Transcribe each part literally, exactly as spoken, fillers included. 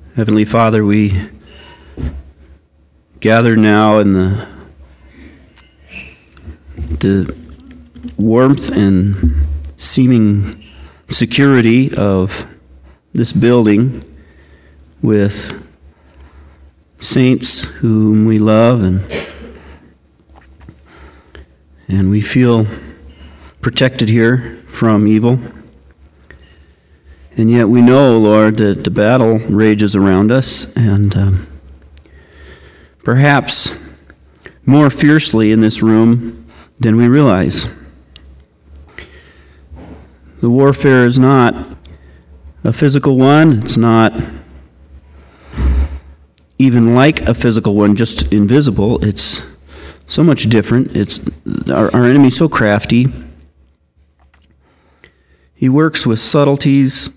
Heavenly Father, we gather now in the the warmth and seeming security of this building with saints whom we love, and and we feel protected here from evil. And yet we know, Lord, that the battle rages around us, and um, perhaps more fiercely in this room than we realize. The warfare is not a physical one. It's not even like a physical one, just invisible. It's so much different. It's our, our enemy's so crafty. He works with subtleties,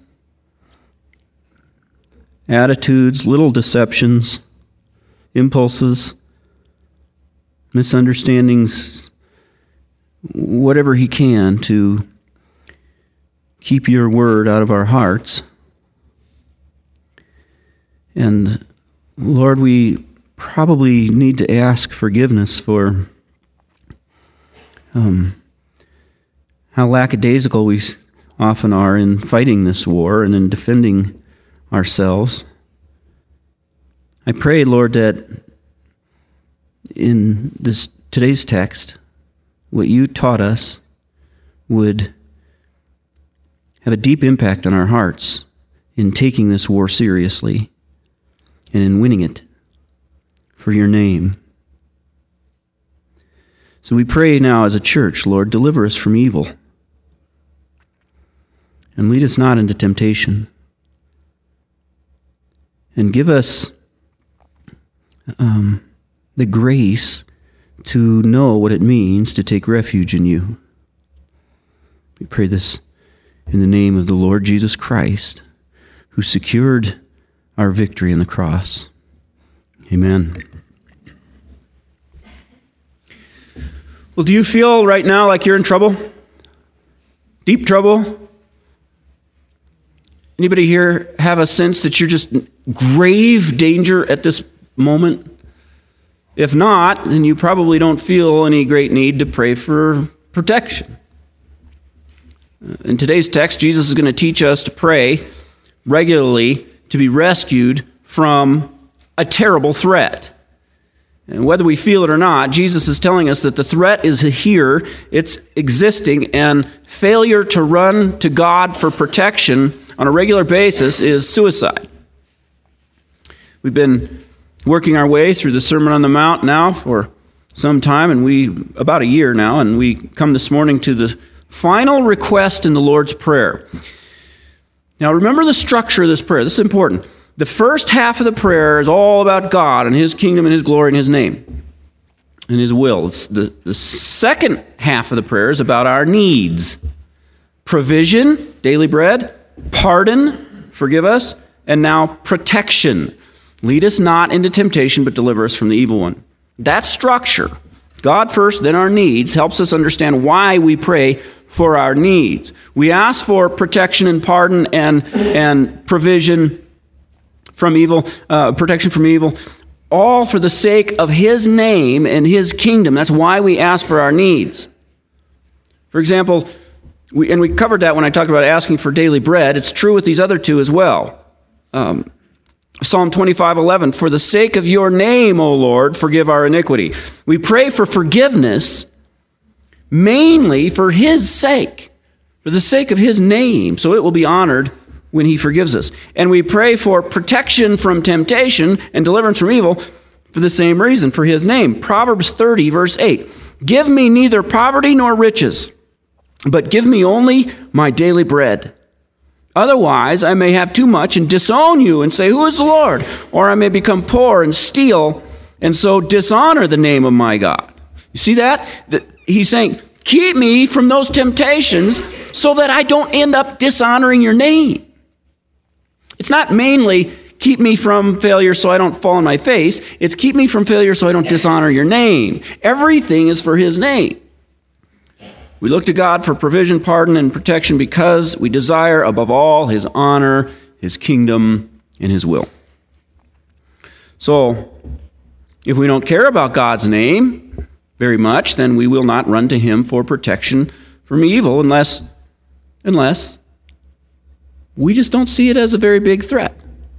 attitudes, little deceptions, impulses, misunderstandings, whatever he can to keep your word out of our hearts. And Lord, we probably need to ask forgiveness for um, how lackadaisical we often are in fighting this war and in defending ourselves. I pray, Lord, that in this today's text, what you taught us would have a deep impact on our hearts in taking this war seriously and in winning it for your name. So we pray now as a church, Lord, deliver us from evil and lead us not into temptation. And give us um, the grace to know what it means to take refuge in you. We pray this in the name of the Lord Jesus Christ, who secured our victory on the cross. Amen. Well, do you feel right now like you're in trouble? Deep trouble? Anybody here have a sense that you're just in grave danger at this moment? If not, then you probably don't feel any great need to pray for protection. In today's text, Jesus is going to teach us to pray regularly to be rescued from a terrible threat. And whether we feel it or not, Jesus is telling us that the threat is here, it's existing, and failure to run to God for protection on a regular basis is suicide. We've been working our way through the Sermon on the Mount now for some time, and we, about a year now, and we come this morning to the final request in the Lord's Prayer. Now remember the structure of this prayer. This is important. The first half of the prayer is all about God and His kingdom and His glory and His name and His will. It's the, the second half of the prayer is about our needs. Provision, daily bread, pardon, forgive us, and now protection. Lead us not into temptation, but deliver us from the evil one. That structure, God first, then our needs, helps us understand why we pray for our needs. We ask for protection and pardon and, and provision from evil, uh, protection from evil, all for the sake of His name and His kingdom. That's why we ask for our needs. For example, we, and we covered that when I talked about asking for daily bread. It's true with these other two as well. Um, Psalm twenty-five eleven, for the sake of your name, O Lord, forgive our iniquity. We pray for forgiveness mainly for His sake, for the sake of His name, so it will be honored when He forgives us. And we pray for protection from temptation and deliverance from evil for the same reason, for His name. Proverbs thirty, verse eight, give me neither poverty nor riches, but give me only my daily bread. Otherwise, I may have too much and disown you and say, who is the Lord? Or I may become poor and steal and so dishonor the name of my God. You see that? He's saying, keep me from those temptations so that I don't end up dishonoring your name. It's not mainly keep me from failure so I don't fall on my face. It's keep me from failure so I don't dishonor your name. Everything is for His name. We look to God for provision, pardon, and protection because we desire above all His honor, His kingdom, and His will. So, if we don't care about God's name very much, then we will not run to him for protection from evil unless, unless we just don't see it as a very big threat.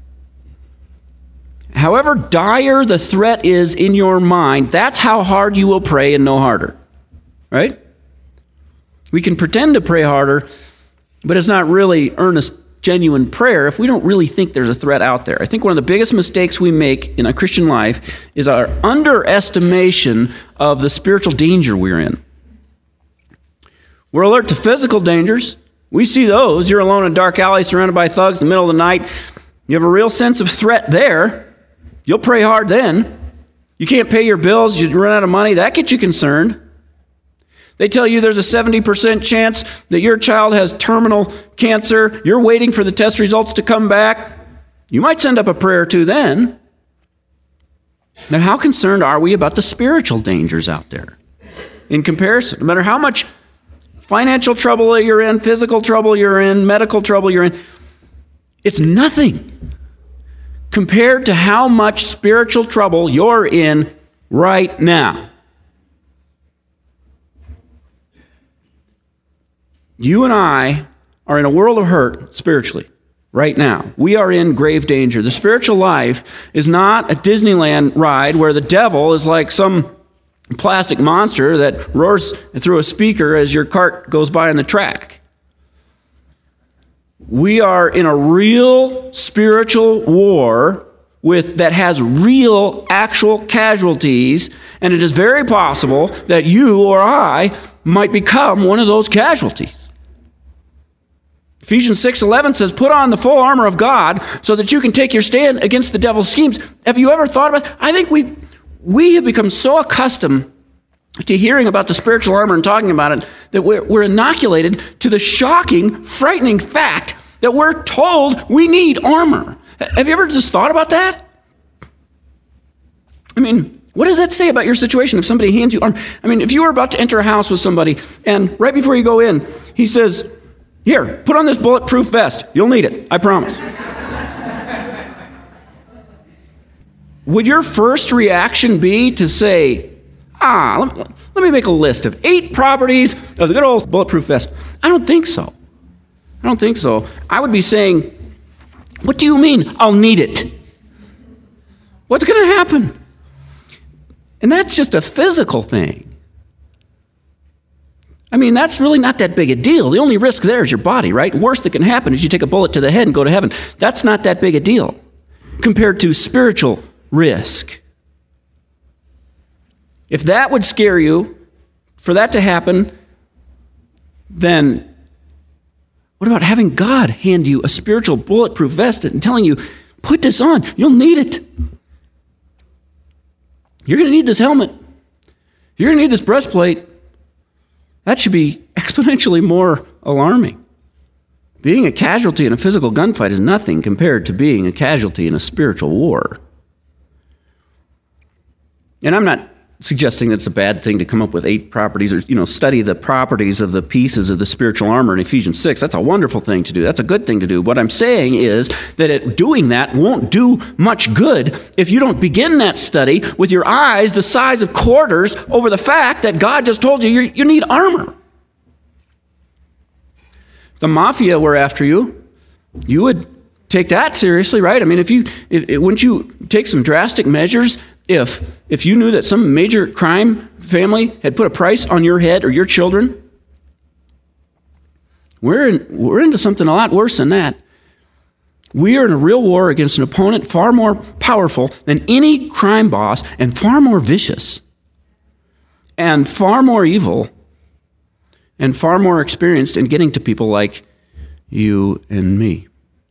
However dire the threat is in your mind, that's how hard you will pray and no harder. Right? We can pretend to pray harder, but it's not really earnest, genuine prayer if we don't really think there's a threat out there. I think one of the biggest mistakes we make in a Christian life is our underestimation of the spiritual danger we're in. We're alert to physical dangers. We see those. You're alone in a dark alley surrounded by thugs in the middle of the night. You have a real sense of threat there. You'll pray hard then. You can't pay your bills. You run out of money. That gets you concerned. They tell you there's a seventy percent chance that your child has terminal cancer. You're waiting for the test results to come back. You might send up a prayer or two then. Now, how concerned are we about the spiritual dangers out there in comparison? No matter how much financial trouble you're in, physical trouble you're in, medical trouble you're in, it's nothing compared to how much spiritual trouble you're in right now. You and I are in a world of hurt spiritually right now. We are in grave danger. The spiritual life is not a Disneyland ride where the devil is like some plastic monster that roars through a speaker as your cart goes by on the track. We are in a real spiritual war with that has real, actual casualties, and it is very possible that you or I might become one of those casualties. Ephesians six eleven says, put on the full armor of God so that you can take your stand against the devil's schemes. Have you ever thought about it? I think we, we have become so accustomed to hearing about the spiritual armor and talking about it that we're, we're inoculated to the shocking, frightening fact that we're told we need armor. Have you ever just thought about that? I mean, what does that say about your situation if somebody hands you armor? I mean, if you were about to enter a house with somebody and right before you go in, he says, here, put on this bulletproof vest. You'll need it, I promise. Would your first reaction be to say, ah, let me, let me make a list of eight properties of the good old bulletproof vest? I don't think so. I don't think so. I would be saying, what do you mean I'll need it? What's going to happen? And that's just a physical thing. I mean, that's really not that big a deal. The only risk there is your body, right? Worst that can happen is you take a bullet to the head and go to heaven. That's not that big a deal compared to spiritual risk. If that would scare you, for that to happen, then what about having God hand you a spiritual bulletproof vest and telling you, put this on, you'll need it. You're going to need this helmet. You're going to need this breastplate. That should be exponentially more alarming. Being a casualty in a physical gunfight is nothing compared to being a casualty in a spiritual war. And I'm not suggesting that it's a bad thing to come up with eight properties or, you know, study the properties of the pieces of the spiritual armor in Ephesians six. That's a wonderful thing to do. That's a good thing to do. What I'm saying is that it, doing that won't do much good if you don't begin that study with your eyes the size of quarters over the fact that God just told you you you need armor. If the mafia were after you, you would take that seriously, right? I mean, if you, if, if, wouldn't you take some drastic measures if if you knew that some major crime family had put a price on your head or your children? We're in, we're into something a lot worse than that. We are in a real war against an opponent far more powerful than any crime boss and far more vicious and far more evil and far more experienced in getting to people like you and me.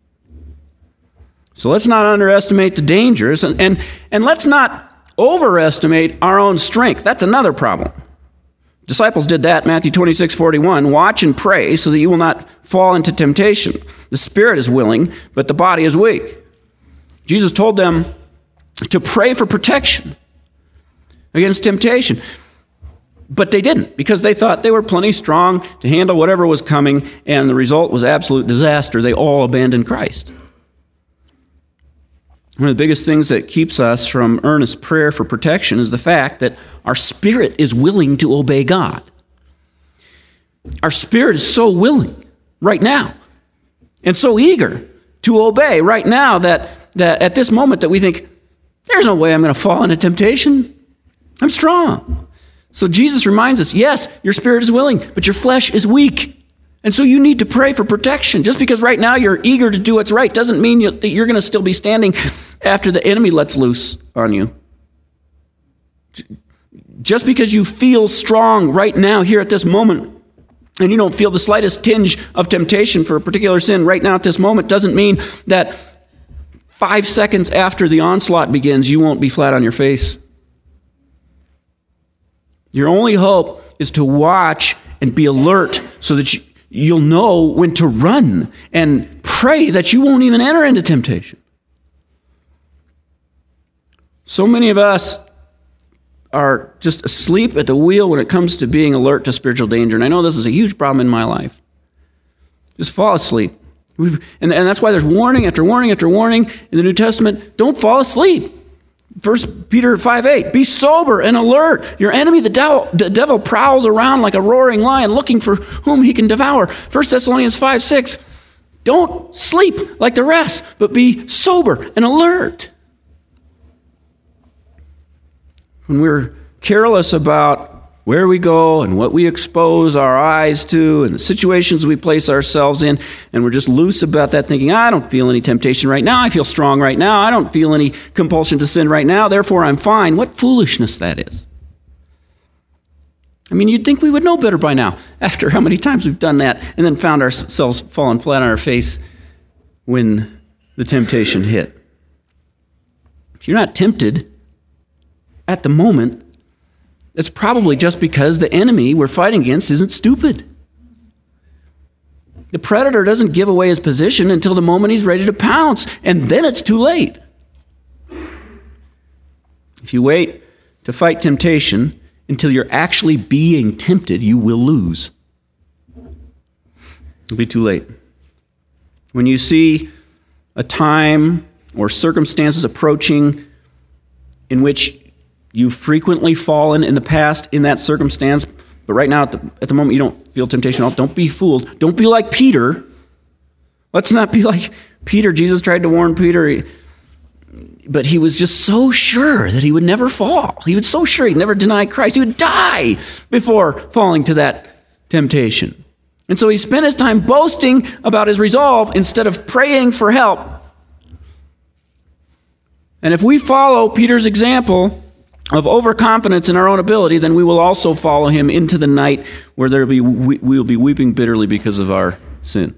So let's not underestimate the dangers, and, and, and let's not overestimate our own strength. That's another problem. Disciples did that, Matthew twenty-six forty-one. Watch and pray so that you will not fall into temptation. The spirit is willing, but the body is weak. Jesus told them to pray for protection against temptation. But they didn't, because they thought they were plenty strong to handle whatever was coming, and the result was absolute disaster. They all abandoned Christ. One of the biggest things that keeps us from earnest prayer for protection is the fact that our spirit is willing to obey God. Our spirit is so willing right now and so eager to obey right now that, that at this moment that we think, there's no way I'm going to fall into temptation. I'm strong. So Jesus reminds us, yes, your spirit is willing, but your flesh is weak. And so you need to pray for protection. Just because right now you're eager to do what's right doesn't mean you, that you're going to still be standing after the enemy lets loose on you. Just because you feel strong right now here at this moment, and you don't feel the slightest tinge of temptation for a particular sin right now at this moment, doesn't mean that five seconds after the onslaught begins, you won't be flat on your face. Your only hope is to watch and be alert so that you, you'll know when to run and pray that you won't even enter into temptation. So many of us are just asleep at the wheel when it comes to being alert to spiritual danger. And I know this is a huge problem in my life. Just fall asleep. We've, and, and that's why there's warning after warning after warning in the New Testament. Don't fall asleep. First Peter five eight, be sober and alert. Your enemy, the devil, the devil prowls around like a roaring lion looking for whom he can devour. First Thessalonians five six, don't sleep like the rest, but be sober and alert. When we're careless about where we go and what we expose our eyes to and the situations we place ourselves in, and we're just loose about that, thinking, I don't feel any temptation right now, I feel strong right now, I don't feel any compulsion to sin right now, therefore I'm fine. What foolishness that is. I mean, you'd think we would know better by now, after how many times we've done that and then found ourselves falling flat on our face when the temptation hit. If you're not tempted at the moment, it's probably just because the enemy we're fighting against isn't stupid. The predator doesn't give away his position until the moment he's ready to pounce, and then it's too late. If you wait to fight temptation until you're actually being tempted, you will lose. It'll be too late. When you see a time or circumstances approaching in which you've frequently fallen in the past in that circumstance, but right now, at the, at the moment, you don't feel temptation at all. Don't be fooled. Don't be like Peter. Let's not be like Peter. Jesus tried to warn Peter, but he was just so sure that he would never fall. He was so sure he'd never deny Christ. He would die before falling to that temptation. And so he spent his time boasting about his resolve instead of praying for help. And if we follow Peter's example of overconfidence in our own ability, then we will also follow him into the night where there will be we will be weeping bitterly because of our sin.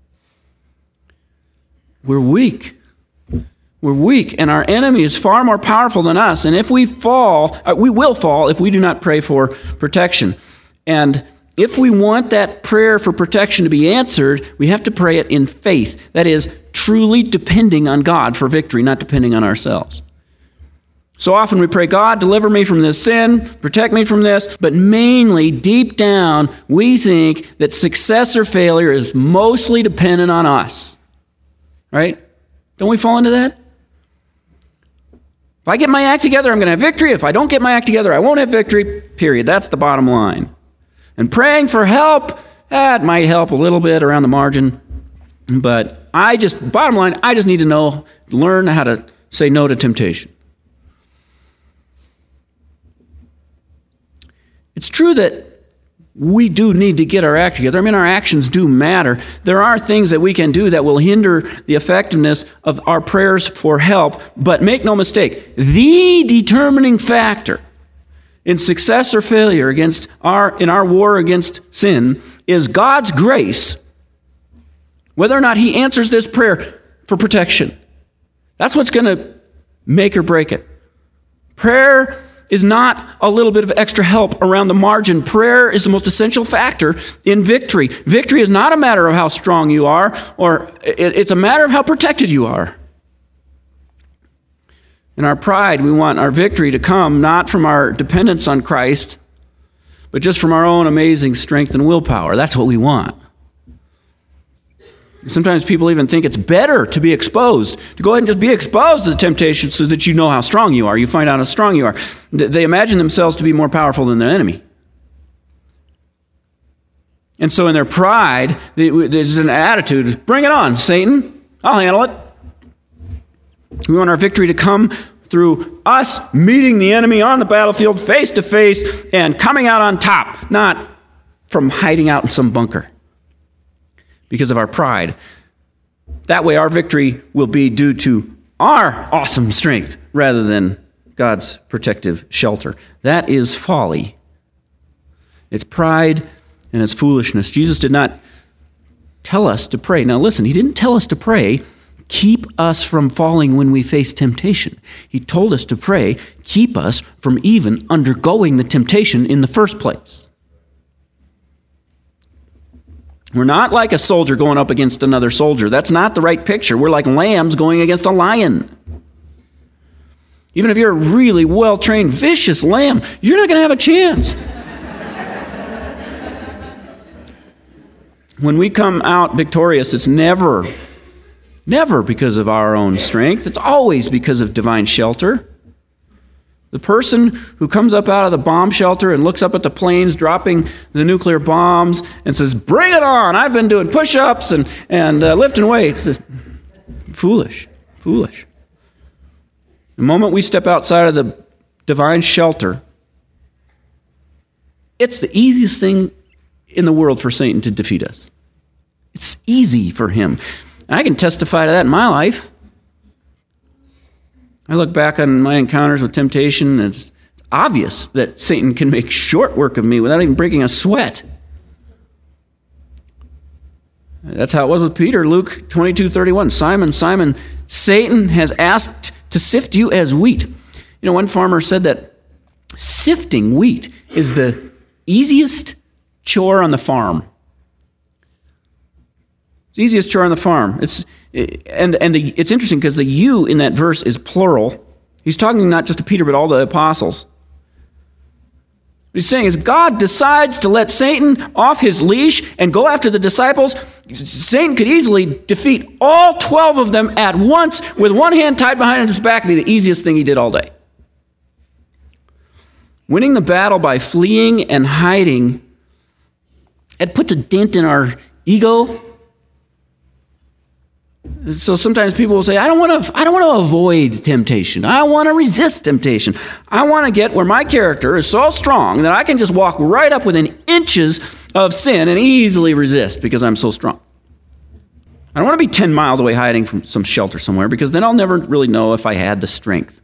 We're weak. We're weak, and our enemy is far more powerful than us. And if we fall, we will fall if we do not pray for protection. And if we want that prayer for protection to be answered, we have to pray it in faith. That is, truly depending on God for victory, not depending on ourselves. So often we pray, God, deliver me from this sin, protect me from this, but mainly, deep down, we think that success or failure is mostly dependent on us. Right? Don't we fall into that? If I get my act together, I'm going to have victory. If I don't get my act together, I won't have victory, period. That's the bottom line. And praying for help, that might help a little bit around the margin, but I just, bottom line, I just need to know, learn how to say no to temptation. It's true that we do need to get our act together. I mean, our actions do matter. There are things that we can do that will hinder the effectiveness of our prayers for help, but make no mistake, the determining factor in success or failure against our in our war against sin is God's grace, whether or not he answers this prayer for protection. That's what's going to make or break it. Prayer is not a little bit of extra help around the margin. Prayer is the most essential factor in victory. Victory is not a matter of how strong you are, or it's a matter of how protected you are. In our pride, we want our victory to come not from our dependence on Christ, but just from our own amazing strength and willpower. That's what we want. Sometimes people even think it's better to be exposed, to go ahead and just be exposed to the temptation so that you know how strong you are. You find out how strong you are. They imagine themselves to be more powerful than their enemy. And so in their pride, there's an attitude, bring it on, Satan. I'll handle it. We want our victory to come through us meeting the enemy on the battlefield face to face and coming out on top, not from hiding out in some bunker because of our pride. That way our victory will be due to our awesome strength rather than God's protective shelter. That is folly. It's pride and it's foolishness. Jesus did not tell us to pray. Now listen, he didn't tell us to pray, keep us from falling when we face temptation. He told us to pray, keep us from even undergoing the temptation in the first place. We're not like a soldier going up against another soldier. That's not the right picture. We're like lambs going against a lion. Even if you're a really well-trained, vicious lamb, you're not going to have a chance. When we come out victorious, it's never, never because of our own strength. It's always because of divine shelter. The person who comes up out of the bomb shelter and looks up at the planes dropping the nuclear bombs and says, bring it on, I've been doing push-ups and, and uh, lifting weights. It's foolish, foolish. The moment we step outside of the divine shelter, it's the easiest thing in the world for Satan to defeat us. It's easy for him. I can testify to that in my life. I look back on my encounters with temptation, and it's obvious that Satan can make short work of me without even breaking a sweat. That's how it was with Peter. Luke twenty-two thirty-one. Simon, Simon, Satan has asked to sift you as wheat. You know, one farmer said that sifting wheat is the easiest chore on the farm. It's the easiest chore on the farm. It's and and the, it's interesting because the you in that verse is plural. He's talking not just to Peter but all the apostles. What he's saying is God decides to let Satan off his leash and go after the disciples. Satan could easily defeat all twelve of them at once with one hand tied behind his back. It'd be the easiest thing he did all day. Winning the battle by fleeing and hiding, it puts a dent in our ego. So sometimes people will say, I don't want to I don't want to avoid temptation. I want to resist temptation. I want to get where my character is so strong that I can just walk right up within inches of sin and easily resist because I'm so strong. I don't want to be ten miles away hiding from some shelter somewhere because then I'll never really know if I had the strength.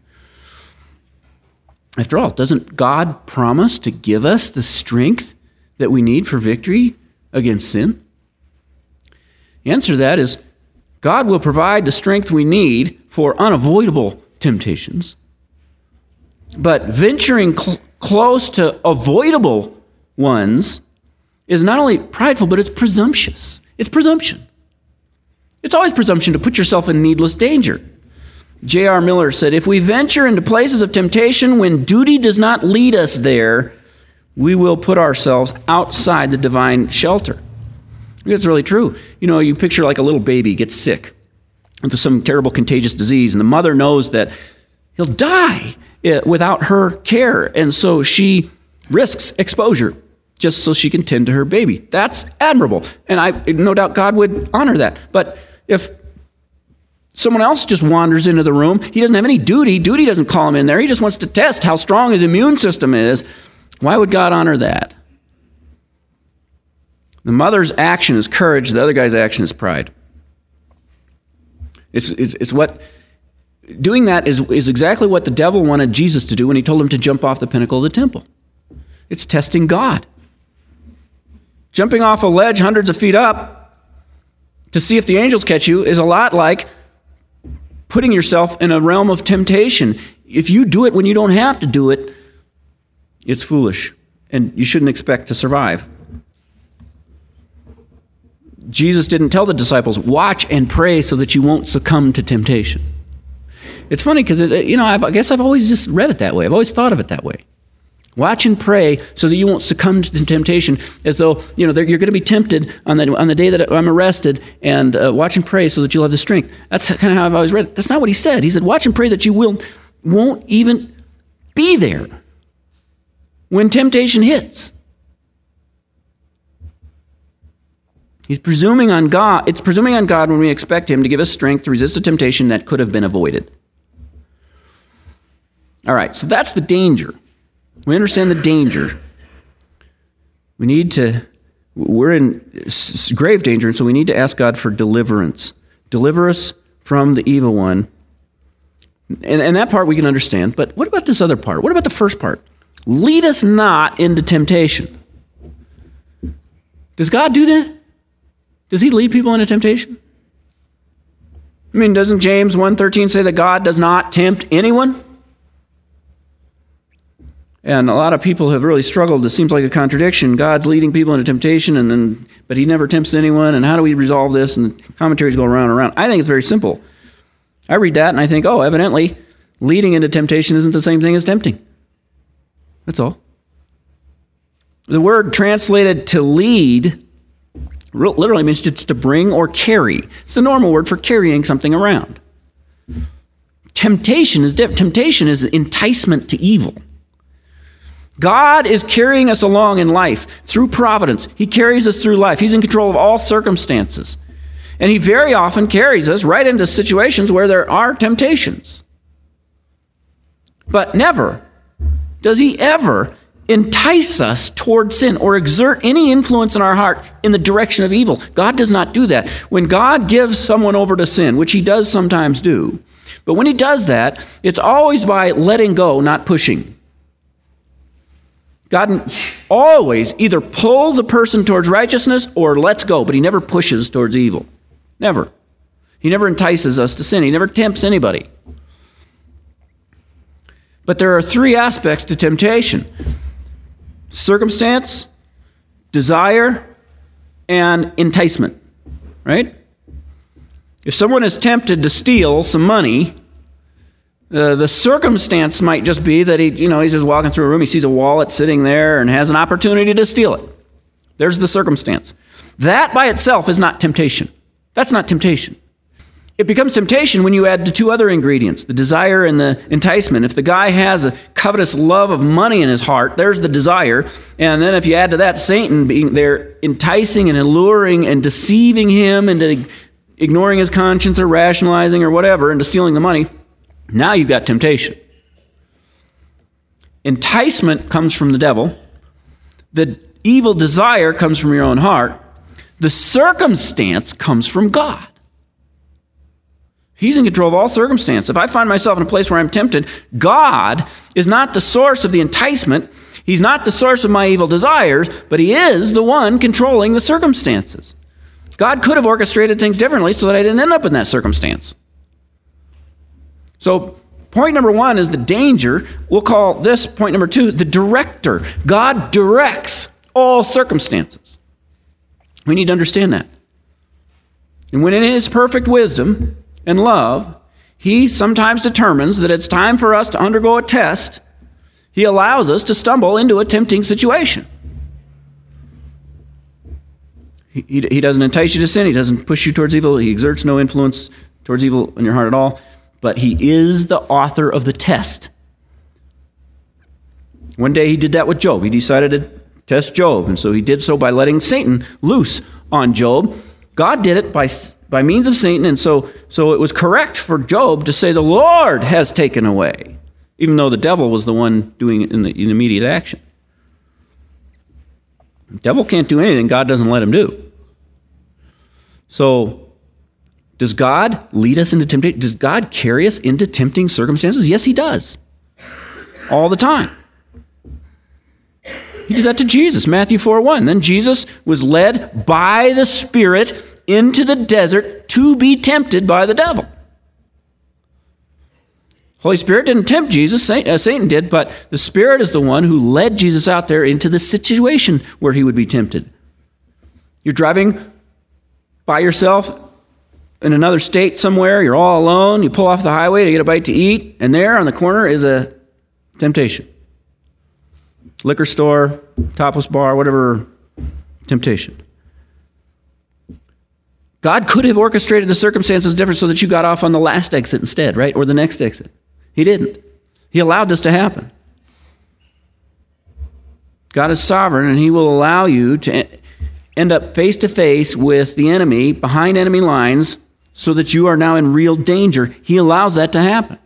After all, doesn't God promise to give us the strength that we need for victory against sin? The answer to that is God will provide the strength we need for unavoidable temptations. But venturing cl- close to avoidable ones is not only prideful, but it's presumptuous. It's presumption. It's always presumption to put yourself in needless danger. J R Miller said, if we venture into places of temptation when duty does not lead us there, we will put ourselves outside the divine shelter. It's really true. You know, you picture like a little baby gets sick with some terrible contagious disease, and the mother knows that he'll die without her care, and so she risks exposure just so she can tend to her baby. That's admirable, and I no doubt God would honor that. But if someone else just wanders into the room, he doesn't have any duty. Duty doesn't call him in there. He just wants to test how strong his immune system is. Why would God honor that? The mother's action is courage. The other guy's action is pride. It's, it's, it's what, doing that is, is exactly what the devil wanted Jesus to do when he told him to jump off the pinnacle of the temple. It's testing God. Jumping off a ledge hundreds of feet up to see if the angels catch you is a lot like putting yourself in a realm of temptation. If you do it when you don't have to do it, it's foolish, and you shouldn't expect to survive. Jesus didn't tell the disciples, watch and pray so that you won't succumb to temptation. It's funny because, you know, I've, I guess I've always just read it that way. I've always thought of it that way. Watch and pray so that you won't succumb to temptation, as though, you know, you're going to be tempted on the, on the day that I'm arrested, and uh, watch and pray so that you'll have the strength. That's kind of how I've always read it. That's not what he said. He said, watch and pray that you will, won't even be there when temptation hits. He's presuming on God. It's presuming on God when we expect him to give us strength to resist a temptation that could have been avoided. All right, so that's the danger. We understand the danger. We need to, we're in grave danger, and so we need to ask God for deliverance. Deliver us from the evil one. And, and that part we can understand, but what about this other part? What about the first part? Lead us not into temptation. Does God do that? Does he lead people into temptation? I mean, doesn't James one thirteen say that God does not tempt anyone? And a lot of people have really struggled. It seems like a contradiction. God's leading people into temptation, and then, but he never tempts anyone. And how do we resolve this? And commentaries go around and around. I think it's very simple. I read that and I think, oh, evidently, leading into temptation isn't the same thing as tempting. That's all. The word translated to lead literally means just to bring or carry. It's the normal word for carrying something around. Temptation is different. Temptation is enticement to evil. God is carrying us along in life through providence. He carries us through life. He's in control of all circumstances. And he very often carries us right into situations where there are temptations. But never does he ever entice us toward sin or exert any influence in our heart in the direction of evil. God does not do that. When God gives someone over to sin, which he does sometimes do, but when he does that, it's always by letting go, not pushing. God always either pulls a person towards righteousness or lets go, but he never pushes towards evil. Never. He never entices us to sin. He never tempts anybody. But there are three aspects to temptation: circumstance, desire, and enticement. Right? If someone is tempted to steal some money, Uh, the circumstance might just be that he, you know, he's just walking through a room, he sees a wallet sitting there and has an opportunity to steal it. There's the circumstance. That by itself is not temptation. That's not temptation. It becomes temptation when you add the two other ingredients, the desire and the enticement. If the guy has a covetous love of money in his heart, there's the desire. And then if you add to that Satan being there enticing and alluring and deceiving him into ignoring his conscience or rationalizing or whatever into stealing the money, now you've got temptation. Enticement comes from the devil. The evil desire comes from your own heart. The circumstance comes from God. He's in control of all circumstance. If I find myself in a place where I'm tempted, God is not the source of the enticement. He's not the source of my evil desires, but he is the one controlling the circumstances. God could have orchestrated things differently so that I didn't end up in that circumstance. So point number one is the danger. We'll call this point number two the director. God directs all circumstances. We need to understand that. And when in his perfect wisdom and love, he sometimes determines that it's time for us to undergo a test, he allows us to stumble into a tempting situation. He, he, he doesn't entice you to sin. He doesn't push you towards evil. He exerts no influence towards evil in your heart at all. But he is the author of the test. One day he did that with Job. He decided to test Job, and so he did so by letting Satan loose on Job. God did it by, by means of Satan, and so, so it was correct for Job to say, the Lord has taken away, even though the devil was the one doing it in the in immediate action. The devil can't do anything God doesn't let him do. So, does God lead us into temptation? Does God carry us into tempting circumstances? Yes, he does. All the time. He did that to Jesus, Matthew four one. Then Jesus was led by the Spirit into the desert to be tempted by the devil. Holy Spirit didn't tempt Jesus, Satan did, but the Spirit is the one who led Jesus out there into the situation where he would be tempted. You're driving by yourself in another state somewhere, you're all alone, you pull off the highway to get a bite to eat, and there on the corner is a temptation. liquor store, topless bar, whatever temptation. God could have orchestrated the circumstances different so that you got off on the last exit instead, right? Or the next exit. He didn't. He allowed this to happen. God is sovereign, and he will allow you to end up face to face with the enemy behind enemy lines so that you are now in real danger. He allows that to happen.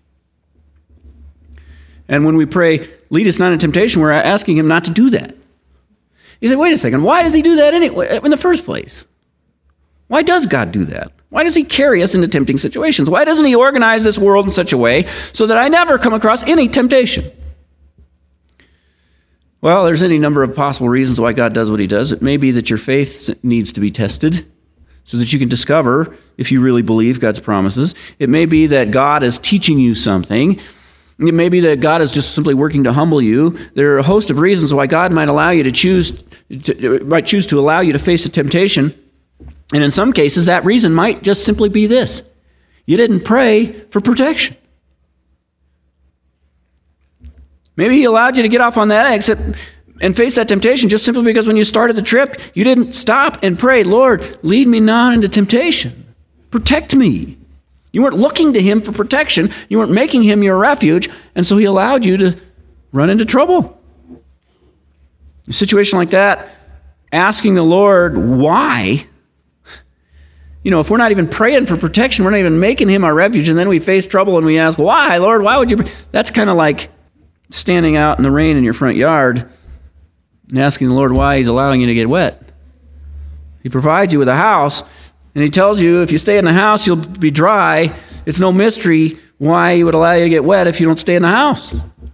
And when we pray, lead us not into temptation, we're asking him not to do that. You say, wait a second, why does he do that anyway in the first place? Why does God do that? Why does he carry us into tempting situations? Why doesn't he organize this world in such a way so that I never come across any temptation? Well, there's any number of possible reasons why God does what he does. It may be that your faith needs to be tested so that you can discover if you really believe God's promises. It may be that God is teaching you something. It may be that God is just simply working to humble you. There are a host of reasons why God might allow you to choose to, might choose to allow you to face a temptation. And in some cases, that reason might just simply be this. You didn't pray for protection. Maybe he allowed you to get off on that exit and face that temptation just simply because when you started the trip, you didn't stop and pray, Lord, lead me not into temptation. Protect me. You weren't looking to him for protection. You weren't making him your refuge. And so he allowed you to run into trouble. A situation like that, asking the Lord why. You know, if we're not even praying for protection, we're not even making him our refuge, and then we face trouble and we ask, why, Lord, why would you? That's kind of like standing out in the rain in your front yard and asking the Lord why he's allowing you to get wet. He provides you with a house, and he tells you if you stay in the house, you'll be dry. It's no mystery why he would allow you to get wet if you don't stay in the house.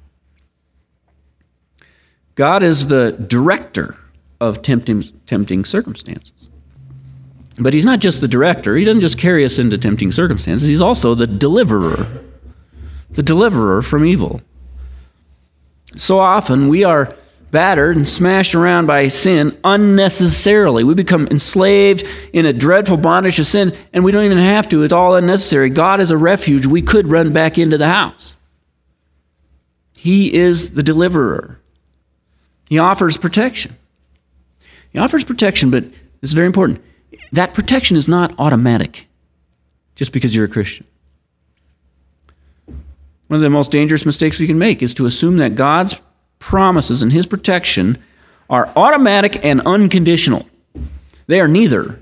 God is the director of tempting, tempting circumstances. But he's not just the director. He doesn't just carry us into tempting circumstances. He's also the deliverer. The deliverer from evil. So often we are battered and smashed around by sin unnecessarily. We become enslaved in a dreadful bondage to sin, and we don't even have to. It's all unnecessary. God is a refuge. We could run back into the house. He is the deliverer. He offers protection. He offers protection, but it's very important. That protection is not automatic just because you're a Christian. One of the most dangerous mistakes we can make is to assume that God's promises and his protection are automatic and unconditional. They are neither.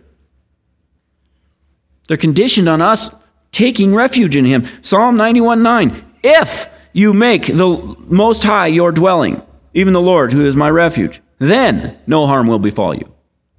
They're conditioned on us taking refuge in him. Psalm ninety-one nine, if you make the Most High your dwelling, even the Lord who is my refuge, then no harm will befall you.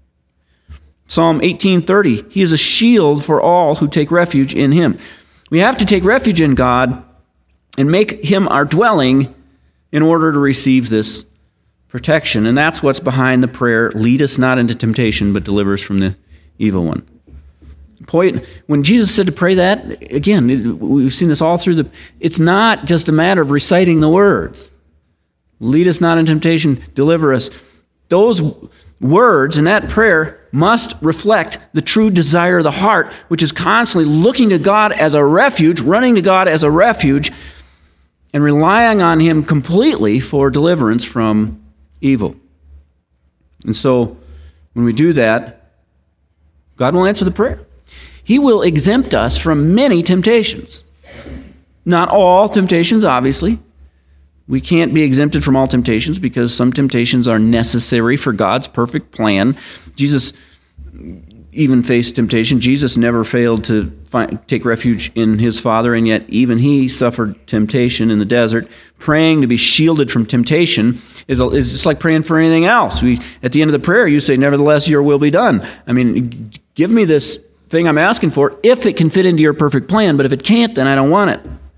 Psalm eighteen thirty, he is a shield for all who take refuge in him. We have to take refuge in God and make him our dwelling in order to receive this protection. And that's what's behind the prayer, lead us not into temptation, but deliver us from the evil one. Point, when Jesus said to pray that, again, we've seen this all through the, it's not just a matter of reciting the words. Lead us not into temptation, deliver us. Those words in that prayer must reflect the true desire of the heart, which is constantly looking to God as a refuge, running to God as a refuge, and relying on him completely for deliverance from evil. And so, when we do that, God will answer the prayer. He will exempt us from many temptations. Not all temptations, obviously. We can't be exempted from all temptations because some temptations are necessary for God's perfect plan. Jesus even faced temptation. Jesus never failed to find, take refuge in his Father, and yet even he suffered temptation in the desert. Praying to be shielded from temptation is, a, is just like praying for anything else. We, at the end of the prayer, you say, nevertheless, your will be done. I mean, give me this thing I'm asking for if it can fit into your perfect plan, but if it can't, then I don't want it.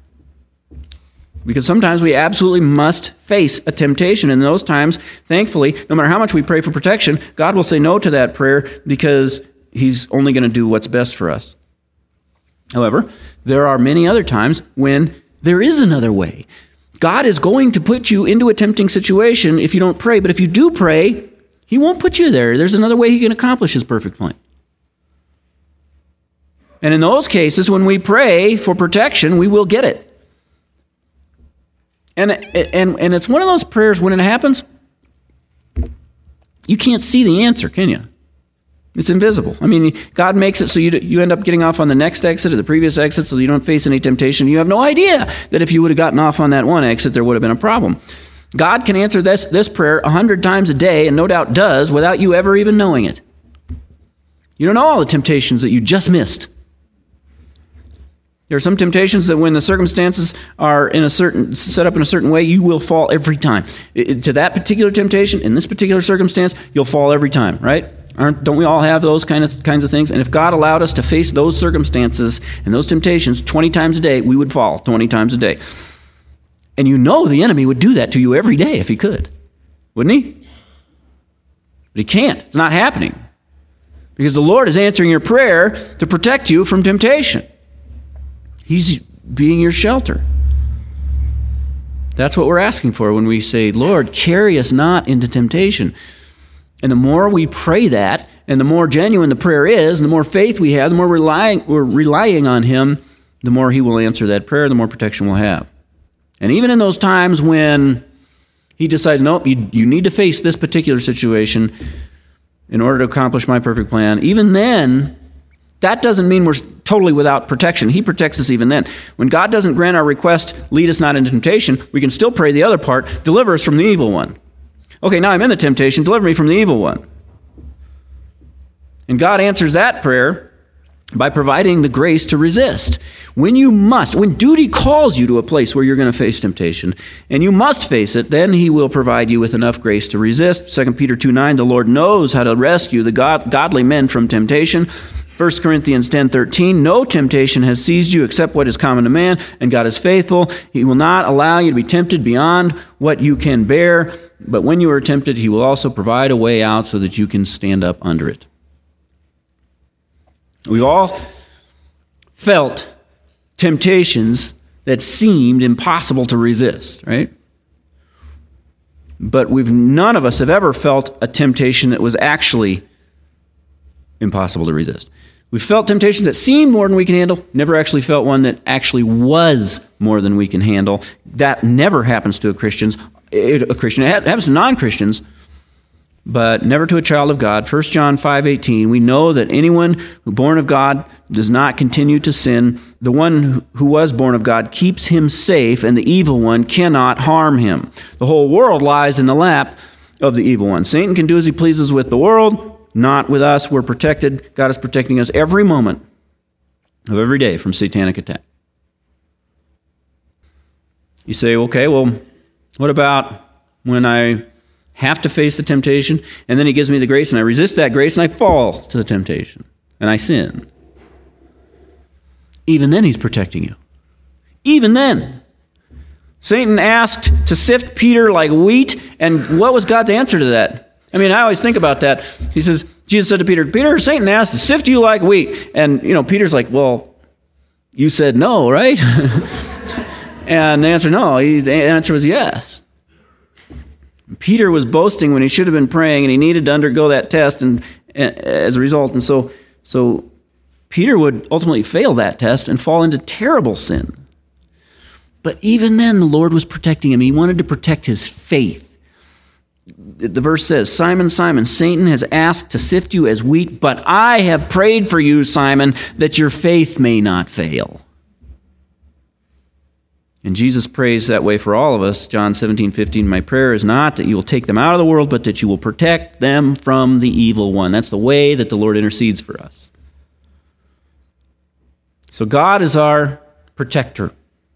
Because sometimes we absolutely must face a temptation. And in those times, thankfully, no matter how much we pray for protection, God will say no to that prayer because he's only going to do what's best for us. However, there are many other times when there is another way. God is going to put you into a tempting situation if you don't pray. But if you do pray, he won't put you there. There's another way he can accomplish his perfect plan. And in those cases, when we pray for protection, we will get it. And, and, and it's one of those prayers, when it happens, you can't see the answer, can you? It's invisible. I mean, God makes it so you, you end up getting off on the next exit or the previous exit so you don't face any temptation. You have no idea that if you would have gotten off on that one exit, there would have been a problem. God can answer this, this prayer a hundred times a day, and no doubt does, without you ever even knowing it. You don't know all the temptations that you just missed. There are some temptations that when the circumstances are in a certain set up in a certain way, you will fall every time. It, to that particular temptation, in this particular circumstance, you'll fall every time, right? Aren't, don't we all have those kind of kinds of things? And if God allowed us to face those circumstances and those temptations twenty times a day, we would fall twenty times a day. And you know the enemy would do that to you every day if he could, wouldn't he? But he can't. It's not happening. Because the Lord is answering your prayer to protect you from temptation. He's being your shelter. That's what we're asking for when we say, Lord, carry us not into temptation. And the more we pray that, and the more genuine the prayer is, and the more faith we have, the more relying, we're relying on him, the more he will answer that prayer, the more protection we'll have. And even in those times when he decides, nope, you, you need to face this particular situation in order to accomplish my perfect plan, even then, that doesn't mean we're totally without protection. He protects us even then. When God doesn't grant our request, lead us not into temptation, we can still pray the other part, deliver us from the evil one. Okay, now I'm in the temptation, deliver me from the evil one. And God answers that prayer by providing the grace to resist. When you must, when duty calls you to a place where you're going to face temptation, and you must face it, then he will provide you with enough grace to resist. Second Peter two nine, the Lord knows how to rescue the God, godly men from temptation. First Corinthians ten thirteen, no temptation has seized you except what is common to man, and God is faithful. He will not allow you to be tempted beyond what you can bear, but when you are tempted, he will also provide a way out so that you can stand up under it. We've all felt temptations that seemed impossible to resist, right? But we've none of us have ever felt a temptation that was actually impossible to resist. We've felt temptations that seemed more than we can handle, never actually felt one that actually was more than we can handle. That never happens to a Christian's, a Christian. It happens to non-Christians, but never to a child of God. First John five eighteen, we know that anyone who born of God does not continue to sin. The one who was born of God keeps him safe, and the evil one cannot harm him. The whole world lies in the lap of the evil one. Satan can do as he pleases with the world, not with us. We're protected. God is protecting us every moment of every day from satanic attack. You say, okay, well, what about when I have to face the temptation, and then he gives me the grace, and I resist that grace, and I fall to the temptation, and I sin? Even then, he's protecting you. Even then. Satan asked to sift Peter like wheat, and what was God's answer to that? I mean, I always think about that. He says, Jesus said to Peter, Peter, Satan asked to sift you like wheat. And, you know, Peter's like, well, you said no, right? And the answer, no. He, the answer was yes. Peter was boasting when he should have been praying, and he needed to undergo that test and, and as a result. And so, so Peter would ultimately fail that test and fall into terrible sin. But even then, the Lord was protecting him. He wanted to protect his faith. The verse says, Simon, Simon, Satan has asked to sift you as wheat, but I have prayed for you, Simon, that your faith may not fail. And Jesus prays that way for all of us. John seventeen fifteen, my prayer is not that you will take them out of the world, but that you will protect them from the evil one. That's the way that the Lord intercedes for us. So God is our protector.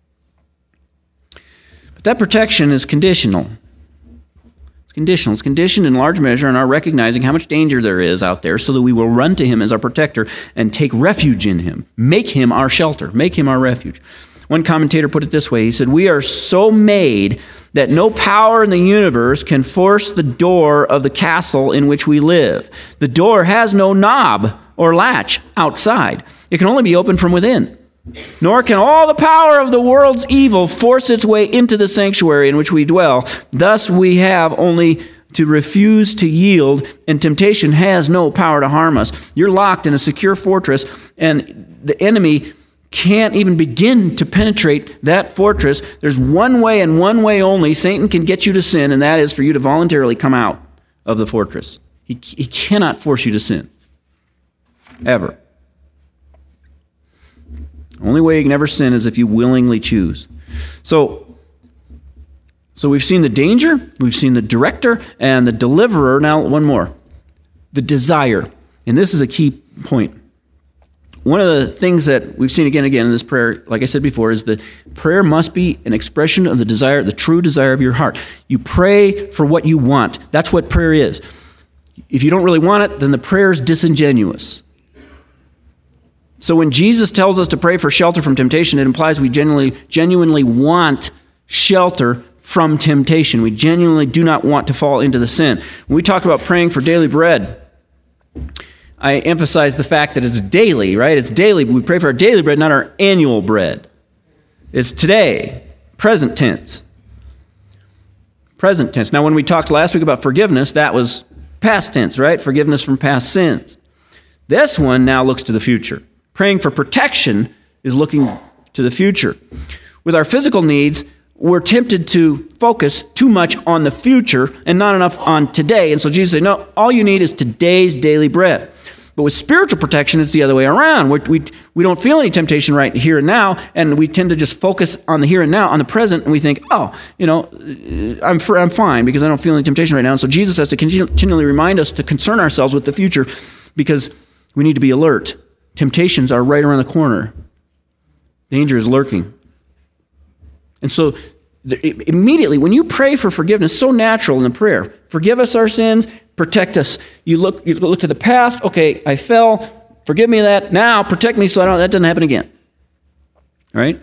But that protection is conditional. It's conditional. It's conditioned in large measure on our recognizing how much danger there is out there so that we will run to him as our protector and take refuge in him. Make him our shelter. Make him our refuge. One commentator put it this way. He said, we are so made that no power in the universe can force the door of the castle in which we live. The door has no knob or latch outside. It can only be opened from within. Nor can all the power of the world's evil force its way into the sanctuary in which we dwell. Thus we have only to refuse to yield, and temptation has no power to harm us. You're locked in a secure fortress, and the enemy can't even begin to penetrate that fortress. There's one way and one way only Satan can get you to sin, and that is for you to voluntarily come out of the fortress. He, he cannot force you to sin. Ever. Only way you can ever sin is if you willingly choose. So, so we've seen the danger, we've seen the director, and the deliverer. Now, one more. The desire. And this is a key point. One of the things that we've seen again and again in this prayer, like I said before, is that prayer must be an expression of the desire, the true desire of your heart. You pray for what you want. That's what prayer is. If you don't really want it, then the prayer is disingenuous. So when Jesus tells us to pray for shelter from temptation, it implies we genuinely, genuinely want shelter from temptation. We genuinely do not want to fall into the sin. When we talked about praying for daily bread, I emphasize the fact that it's daily, right? It's daily. We pray for our daily bread, not our annual bread. It's today, present tense. Present tense. Now, when we talked last week about forgiveness, that was past tense, right? Forgiveness from past sins. This one now looks to the future. Praying for protection is looking to the future. With our physical needs, we're tempted to focus too much on the future and not enough on today. And so Jesus said, no, all you need is today's daily bread. But with spiritual protection, it's the other way around. We're, we we don't feel any temptation right here and now, and we tend to just focus on the here and now, on the present, and we think, oh, you know, I'm fr- I'm fine because I don't feel any temptation right now. And so Jesus has to continually remind us to concern ourselves with the future because we need to be alert. Temptations are right around the corner. Danger is lurking. And so the, immediately, when you pray for forgiveness, so natural in the prayer, forgive us our sins, protect us. You look, you look to the past, okay, I fell, forgive me of that, now protect me so I don't, that doesn't happen again. All right?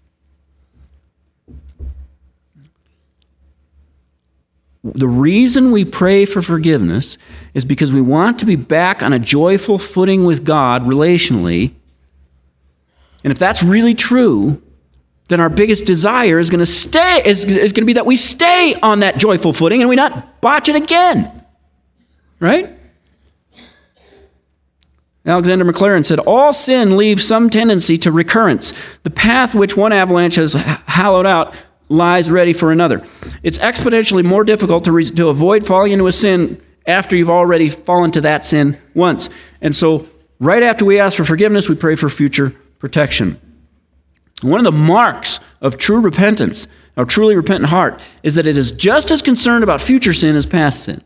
The reason we pray for forgiveness is because we want to be back on a joyful footing with God relationally. And if that's really true, then our biggest desire is going to stay is, is going to be that we stay on that joyful footing and we not botch it again. Right? Alexander Maclaren said, all sin leaves some tendency to recurrence. The path which one avalanche has hollowed out lies ready for another. It's exponentially more difficult to, re- to avoid falling into a sin after you've already fallen to that sin once. And so right after we ask for forgiveness, we pray for future protection. One of the marks of true repentance, a truly repentant heart, is that it is just as concerned about future sin as past sin.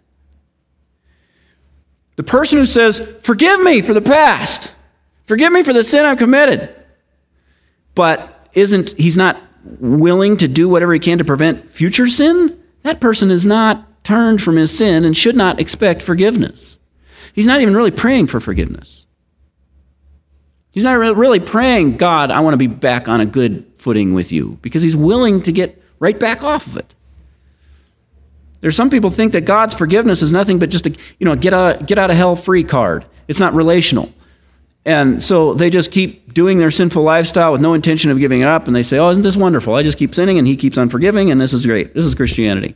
The person who says, forgive me for the past, forgive me for the sin I've committed, but isn't, he's not willing to do whatever he can to prevent future sin, that person is not turned from his sin and should not expect forgiveness. He's not even really praying for forgiveness. He's not really praying, God, I want to be back on a good footing with you, because he's willing to get right back off of it. There's some people think that God's forgiveness is nothing but just a, you know, get out, get out of hell free card. It's not relational. And so they just keep doing their sinful lifestyle with no intention of giving it up, and they say, oh, isn't this wonderful? I just keep sinning, and he keeps on forgiving, and this is great. This is Christianity.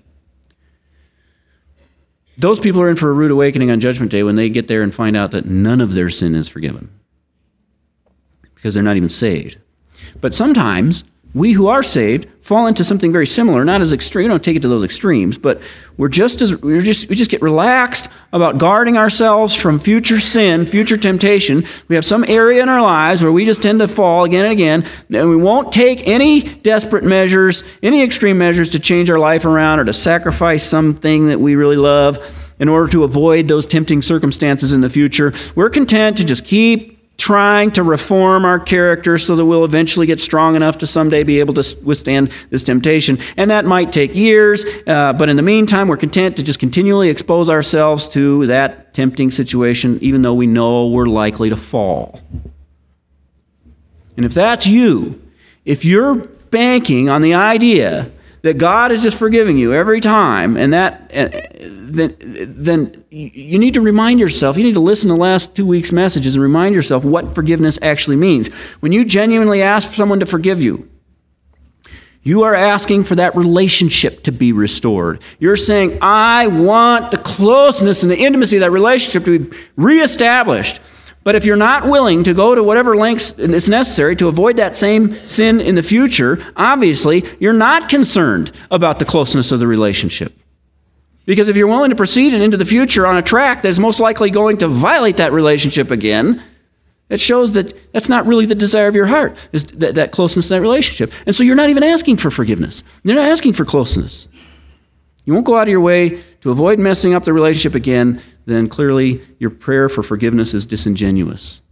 Those people are in for a rude awakening on Judgment Day when they get there and find out that none of their sin is forgiven, because they're not even saved. But sometimes we who are saved fall into something very similar, not as extreme. We don't take it to those extremes, but we're just as we're just we just get relaxed about guarding ourselves from future sin, future temptation. We have some area in our lives where we just tend to fall again and again, and we won't take any desperate measures, any extreme measures to change our life around or to sacrifice something that we really love in order to avoid those tempting circumstances in the future. We're content to just keep trying to reform our character so that we'll eventually get strong enough to someday be able to withstand this temptation. And that might take years, uh, but in the meantime, we're content to just continually expose ourselves to that tempting situation, even though we know we're likely to fall. And if that's you, if you're banking on the idea that God is just forgiving you every time, and that, uh, then, then you need to remind yourself, you need to listen to the last two weeks' messages and remind yourself what forgiveness actually means. When you genuinely ask someone to forgive you, you are asking for that relationship to be restored. You're saying, I want the closeness and the intimacy of that relationship to be reestablished. But if you're not willing to go to whatever lengths it's necessary to avoid that same sin in the future, obviously you're not concerned about the closeness of the relationship. Because if you're willing to proceed into the future on a track that is most likely going to violate that relationship again, it shows that that's not really the desire of your heart, is that, that closeness in that relationship. And so you're not even asking for forgiveness. You're not asking for closeness. You won't go out of your way to avoid messing up the relationship again, then clearly your prayer for forgiveness is disingenuous.